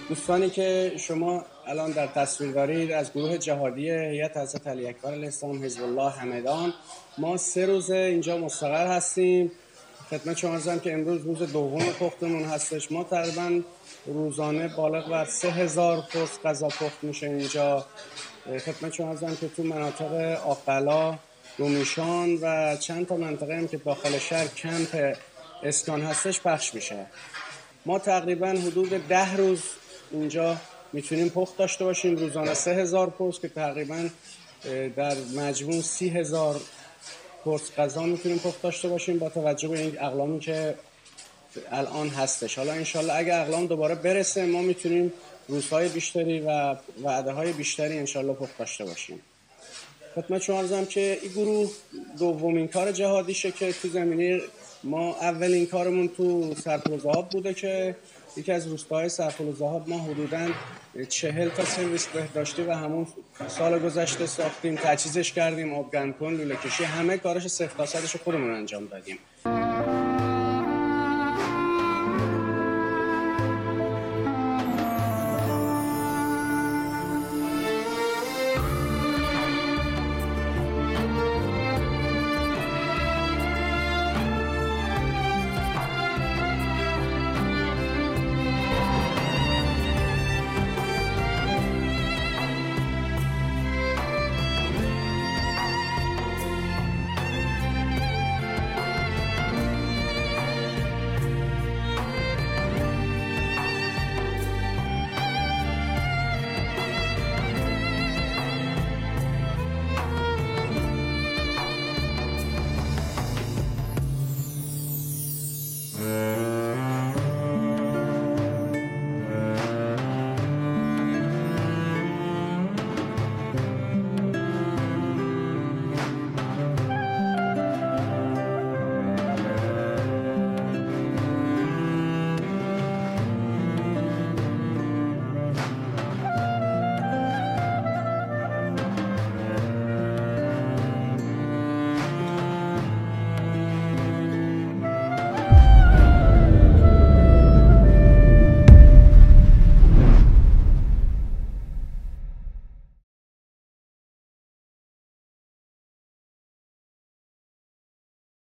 دوستانی که شما الان در تصویر دارید از گروه جهادی هیئت حضرت علی اکبر علیه السلام حزب الله همدان، ما 3 روزه اینجا مستقر هستیم. خدمت شما عرضم که امروز روز دوم پختمون هستش. ما تقریبا روزانه بالغ بر 3000 پست غذا پخت میشه اینجا. خدمت شما عرضم که تو مناطق آقلا، دومیشان و چند تا منطقه هم که داخل شهر کمپ اسکان هستش پخش میشه. ما تقریبا حدود 10 روز اینجا میتونیم پخت داشته باشیم، روزانه 3000 پست که تقریبا در مجموع 30000 پست غذا میتونیم پخت داشته باشیم با توجه به این اقلامی که الان هستش. حالا انشالله اگه اقلام دوباره برسه ما میتونیم روزهای بیشتری و وعده های بیشتری انشالله پخت داشته باشیم. خدمت شما عرضم که این گروه دومین کار جهادیشه که تو زمینه ما اولین کارمون تو سرپل‌وذهاب بوده که یکی از روستاهای سرپل‌وذهاب ما حدوداً 40 تا سرویس بهداشتی و همون سال گذشته ساختیم، تجهیزش کردیم، آبگرمکن، لوله کشی، همه کارش 0 تا 100 خودمون انجام دادیم.